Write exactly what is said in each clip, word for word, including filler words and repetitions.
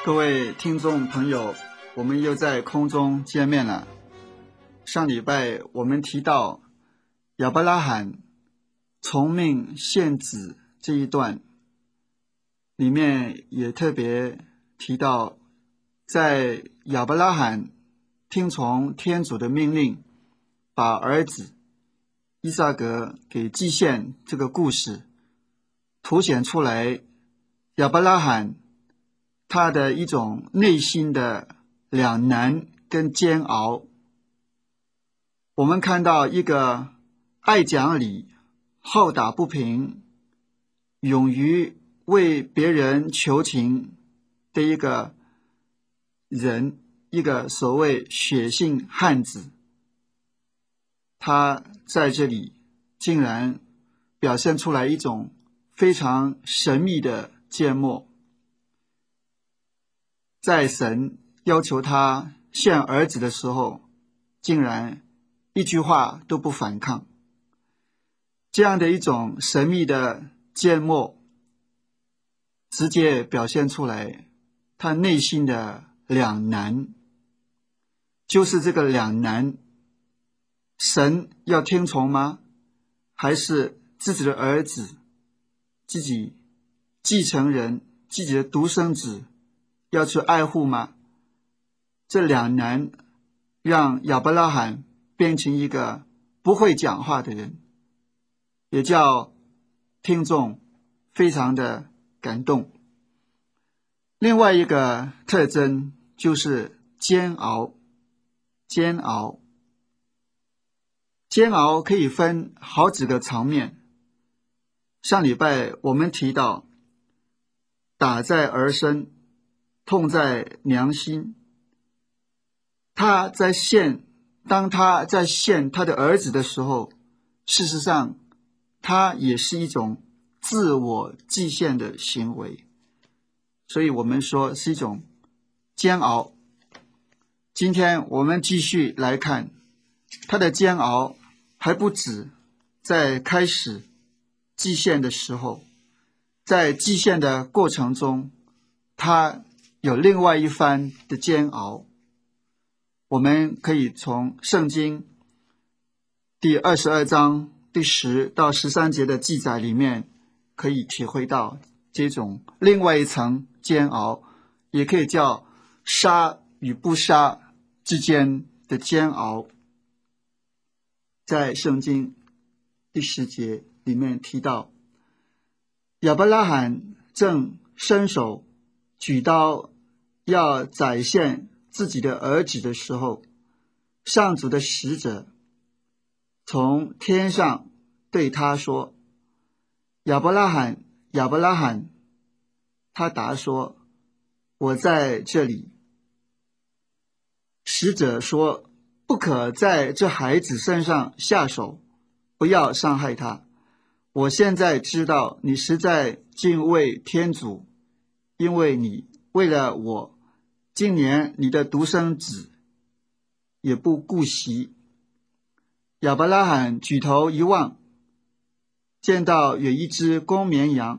各位听众朋友，我们又在空中见面了。上礼拜我们提到亚伯拉罕从命献子这一段，里面也特别提到，在亚伯拉罕听从天主的命令，把儿子依撒格给祭献这个故事，凸显出来亚伯拉罕他的一种内心的两难跟煎熬。我们看到一个爱讲理、好打不平、勇于为别人求情的一个人，一个所谓血性汉子，他在这里竟然表现出来一种非常神秘的缄默。在神要求他献儿子的时候，竟然一句话都不反抗。这样的一种神秘的缄默，直接表现出来他内心的两难。就是这个两难，神要听从吗？还是自己的儿子，自己继承人，自己的独生子要去爱护吗？这两难让亚伯拉罕变成一个不会讲话的人，也叫听众非常的感动。另外一个特征就是煎熬。煎熬煎熬可以分好几个层面。上礼拜我们提到，打在儿身，痛在娘心。他在献，当他在献他的儿子的时候，事实上他也是一种自我祭献的行为，所以我们说是一种煎熬。今天我们继续来看他的煎熬，还不止在开始祭献的时候，在祭献的过程中，他有另外一番的煎熬。我们可以从圣经第二十二章第十到十三节的记载里面，可以体会到这种另外一层煎熬，也可以叫杀与不杀之间的煎熬。在圣经第十节里面提到，亚伯拉罕正伸手举刀要宰献自己的儿子的时候，上主的使者从天上对他说：亚伯拉罕，亚伯拉罕。他答说：我在这里。使者说：不可在这孩子身上下手，不要伤害他。我现在知道你实在敬畏天主，因为你为了我，今年你的独生子也不顾惜。亚伯拉罕举头一望，见到有一只公绵羊，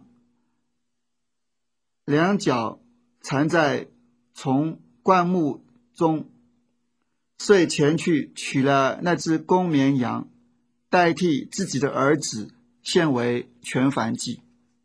两脚缠在从灌木中，遂前去取了那只公绵羊，代替自己的儿子献为全燔祭。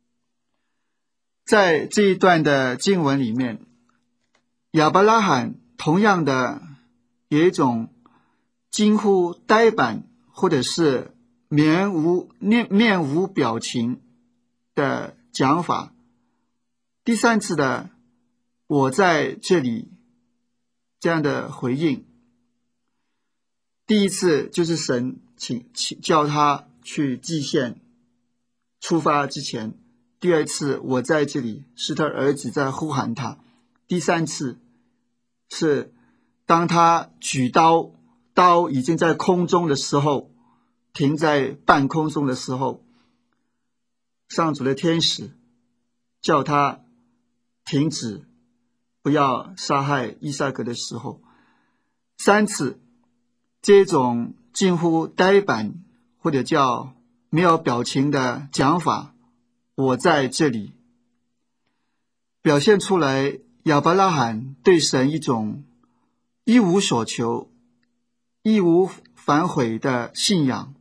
在这一段的经文里面，亚伯拉罕同样的有一种近乎呆板或者是面无面无表情的讲法。第三次的我在这里这样的回应，第一次就是神请叫他去祭献出发之前，第二次我在这里是他儿子在呼喊他，第三次是当他举刀，刀已经在空中的时候，停在半空中的时候，上主的天使叫他停止，不要杀害依撒格的时候。三次这种近乎呆板或者叫没有表情的讲法，我在这里，表现出来亚伯拉罕对神一种一无所求、义无反悔的信仰。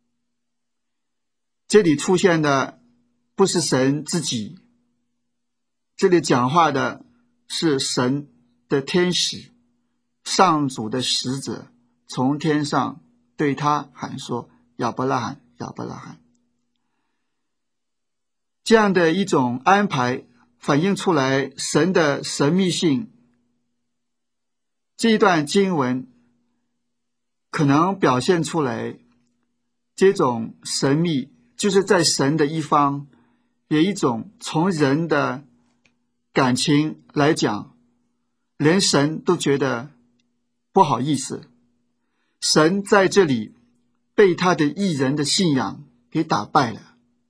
这里出现的不是神自己，这里讲话的是神的天使，上主的使者从天上对他喊说：亚伯拉罕，亚伯拉罕。这样的一种安排反映出来神的神秘性。这一段经文可能表现出来这种神秘，就是在神的一方有一种从人的感情来讲，连神都觉得不好意思，神在这里被他的义人的信仰给打败了。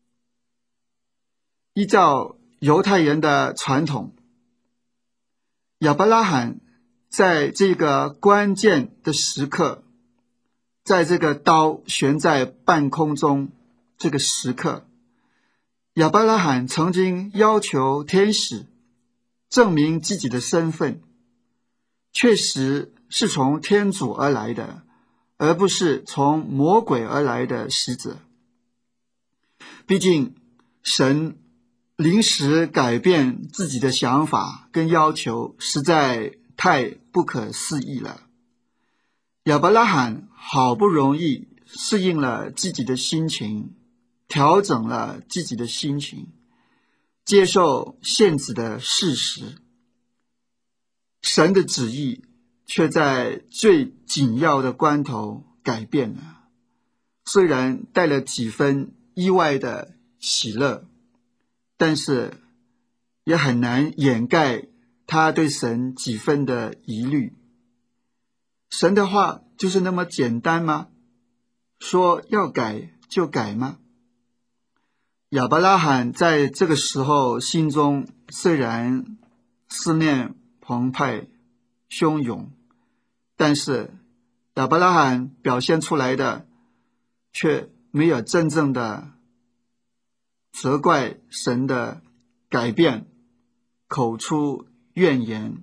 依照犹太人的传统，亚伯拉罕在这个关键的时刻，在这个刀悬在半空中这个时刻，亚伯拉罕曾经要求天使证明自己的身份，确实是从天主而来的，而不是从魔鬼而来的使者。毕竟神临时改变自己的想法跟要求，实在太不可思议了。亚伯拉罕好不容易适应了自己的心情，调整了自己的心情，接受现实的事实，神的旨意却在最紧要的关头改变了。虽然带了几分意外的喜乐，但是也很难掩盖他对神几分的疑虑。神的话就是那么简单吗？说要改就改吗？亚伯拉罕在这个时候心中虽然思念澎湃汹涌，但是亚伯拉罕表现出来的却没有真正的责怪神的改变，口出怨言。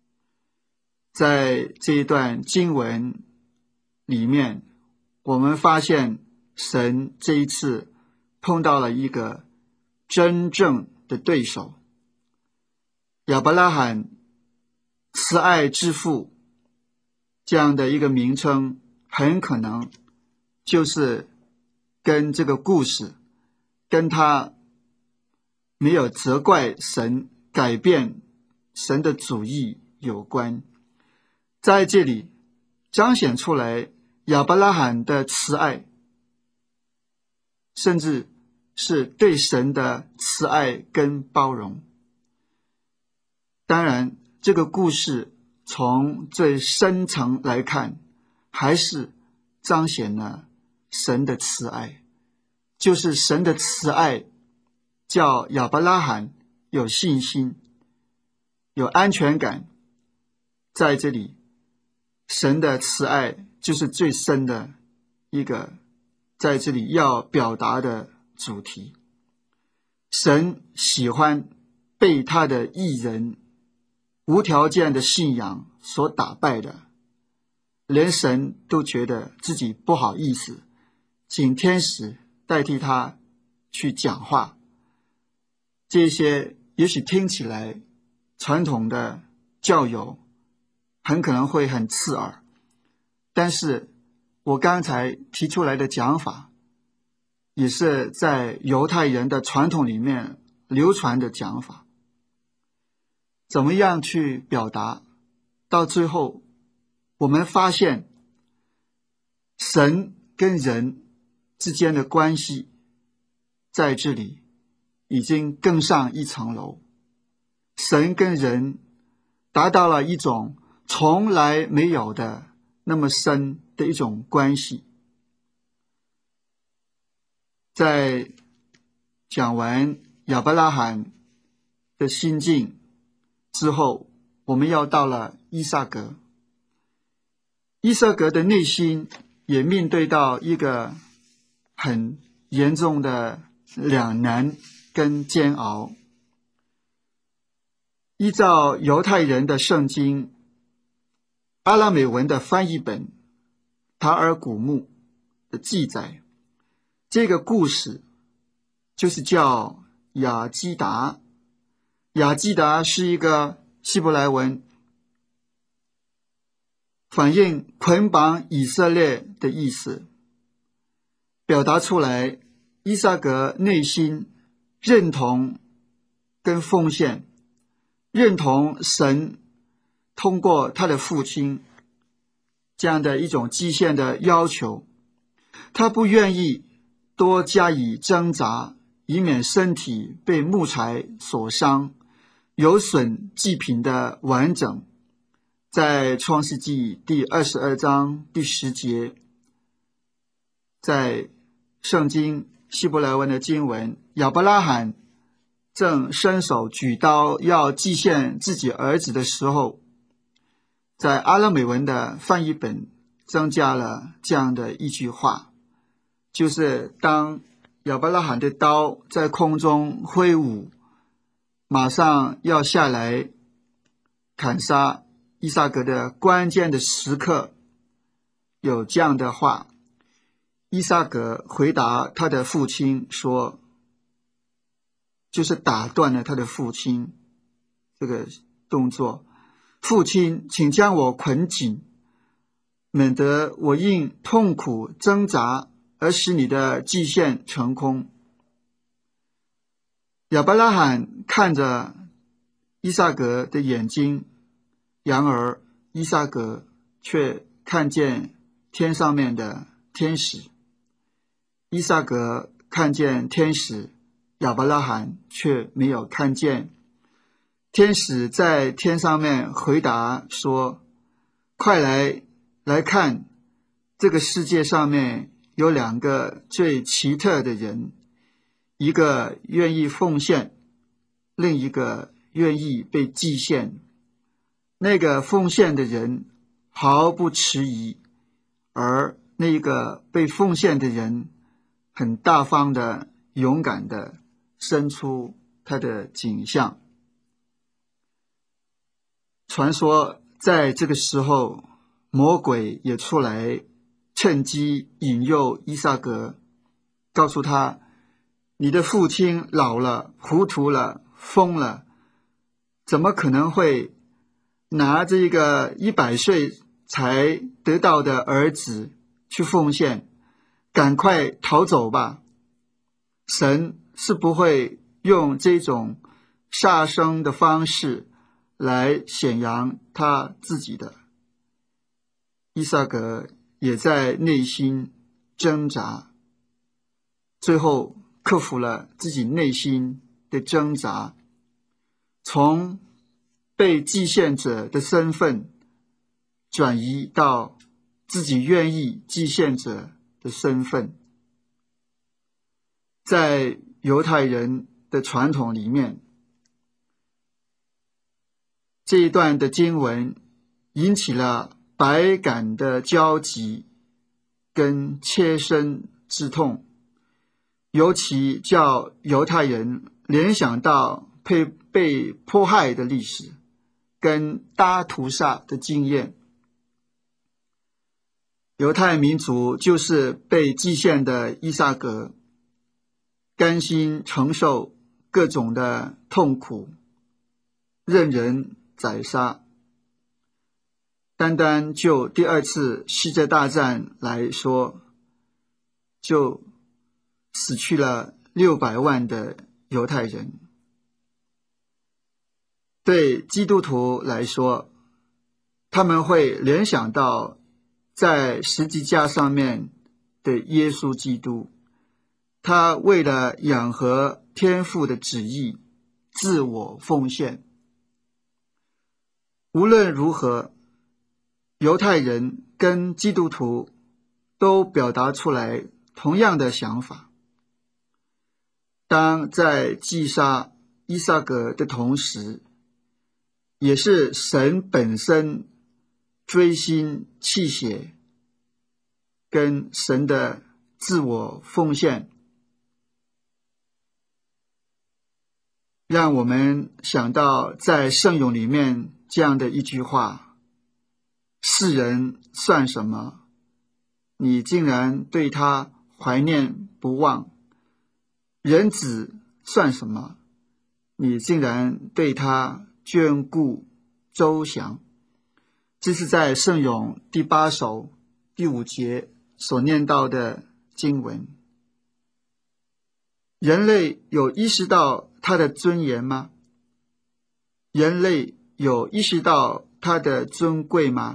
在这一段经文里面，我们发现神这一次碰到了一个真正的对手。亚伯拉罕慈爱之父这样的一个名称，很可能就是跟这个故事，跟他没有责怪神改变神的主意有关。在这里彰显出来亚伯拉罕的慈爱，甚至是对神的慈爱跟包容。当然，这个故事从最深层来看，还是彰显了神的慈爱，就是神的慈爱叫亚伯拉罕有信心，有安全感。在这里，神的慈爱就是最深的一个在这里要表达的主题。神喜欢被他的义人无条件的信仰所打败的，连神都觉得自己不好意思，请天使代替他去讲话。这些也许听起来传统的教友很可能会很刺耳，但是我刚才提出来的讲法也是在犹太人的传统里面流传的讲法。怎么样去表达，到最后我们发现神跟人之间的关系在这里已经更上一层楼，神跟人达到了一种从来没有的那么深的一种关系。在讲完亚伯拉罕的心境之后，我们要到了依撒格。依撒格的内心也面对到一个很严重的两难跟煎熬。 依照犹太人的圣经阿拉美文的翻译本塔尔古木的记载，这个故事就是叫雅基达。雅基达是一个希伯来文，反映捆绑以色列的意思，表达出来依撒格内心认同跟奉献，认同神通过他的父亲这样的一种基线的要求，他不愿意多加以挣扎，以免身体被木材所伤，有损祭品的完整。在创世纪第二十二章第十节，在圣经希伯来文的经文，亚伯拉罕正伸手举刀要祭献自己儿子的时候，在阿拉美文的翻译本增加了这样的一句话，就是当亚伯拉罕的刀在空中挥舞，马上要下来砍杀依撒格的关键的时刻，有这样的话，依撒格回答他的父亲说，就是打断了他的父亲这个动作，父亲，请将我捆紧，免得我因痛苦挣扎而使你的祭献成空。亚伯拉罕看着依撒格的眼睛，然而依撒格却看见天上面的天使。依撒格看见天使，亚伯拉罕却没有看见。天使在天上面回答说，快来来看，这个世界上面有两个最奇特的人，一个愿意奉献，另一个愿意被祭献。那个奉献的人毫不迟疑，而那个被奉献的人很大方的、勇敢的伸出他的颈项。传说在这个时候，魔鬼也出来，趁机引诱依撒格，告诉他，你的父亲老了，糊涂了，疯了，怎么可能会拿这个一百岁才得到的儿子去奉献？赶快逃走吧！神是不会用这种杀生的方式来显扬他自己的。依撒格也在内心挣扎，最后克服了自己内心的挣扎，从被祭献者的身份转移到自己愿意祭献者的身份。在犹太人的传统里面，这一段的经文引起了百感的交集跟切身之痛，尤其叫犹太人联想到被被迫害的历史跟大屠杀的经验。犹太民族就是被祭献的依撒格，甘心承受各种的痛苦，任人宰杀。单单就第二次世界大战来说，就死去了六百万的犹太人。对基督徒来说，他们会联想到在十字架上面的耶稣基督，他为了养和天父的旨意，自我奉献。无论如何，犹太人跟基督徒都表达出来同样的想法。当在击杀依撒格的同时，也是神本身追心泣血，跟神的自我奉献。 让我们想到在圣咏里面这样的一句话：世人算什么？你竟然对他怀念不忘；人子算什么？你竟然对他眷顾周详。这是在圣咏第八首第五节所念到的经文。人类有意识到他的尊严吗？人类有意识到他的尊贵吗？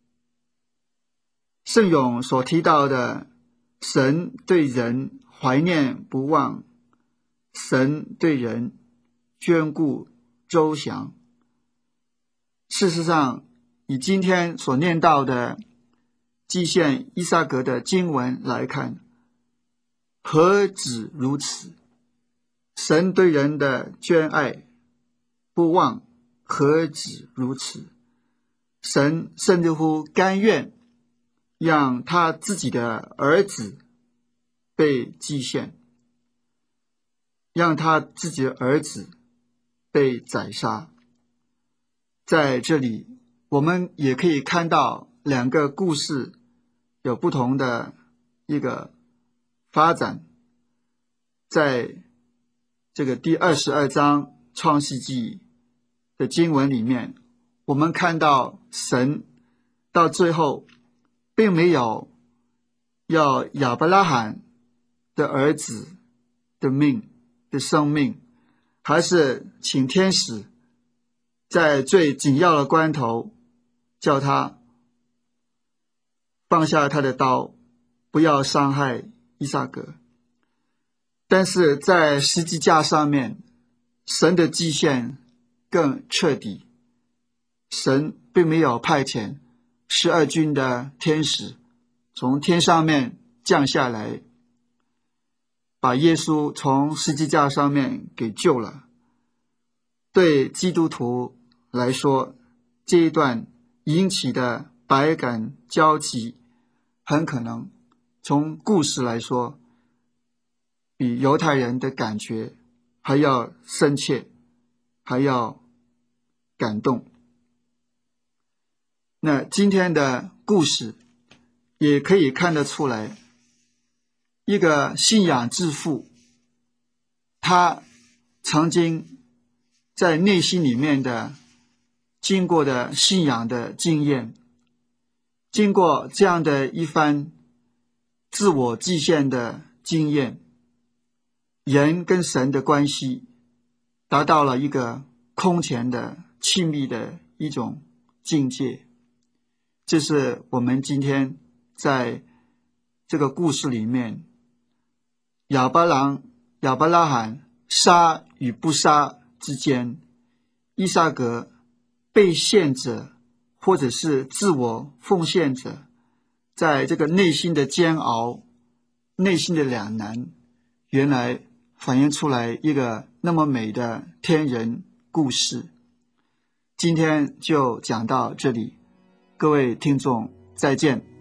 圣咏所提到的神对人怀念不忘，神对人眷顾周详，事实上以今天所念到的祭献依撒格的经文来看，何止如此，神对人的眷爱不忘何止如此，神甚至乎甘愿让他自己的儿子被祭献，让他自己的儿子被宰杀。在这里我们也可以看到两个故事有不同的一个发展。在这个第二十二章创世纪的经文里面，我们看到神到最后并没有要亚伯拉罕的儿子的命的生命，还是请天使在最紧要的关头叫他放下他的刀，不要伤害依撒格。但是在十字架上面，神的祭献更彻底，神并没有派遣十二军的天使从天上面降下来，把耶稣从十字架上面给救了。对基督徒来说，这一段引起的百感交集，很可能从故事来说，比犹太人的感觉还要深切，还要感动。那今天的故事也可以看得出来，一个信仰之父，他曾经在内心里面的经过的信仰的经验，经过这样的一番自我祭献的经验，人跟神的关系达到了一个空前的亲密的一种境界。这是我们今天在这个故事里面，亚伯郎亚伯拉罕杀与不杀之间，依撒格被献者或者是自我奉献者，在这个内心的煎熬，内心的两难，原来反映出来一个那么美的天人故事。今天就讲到这里，各位听众再见。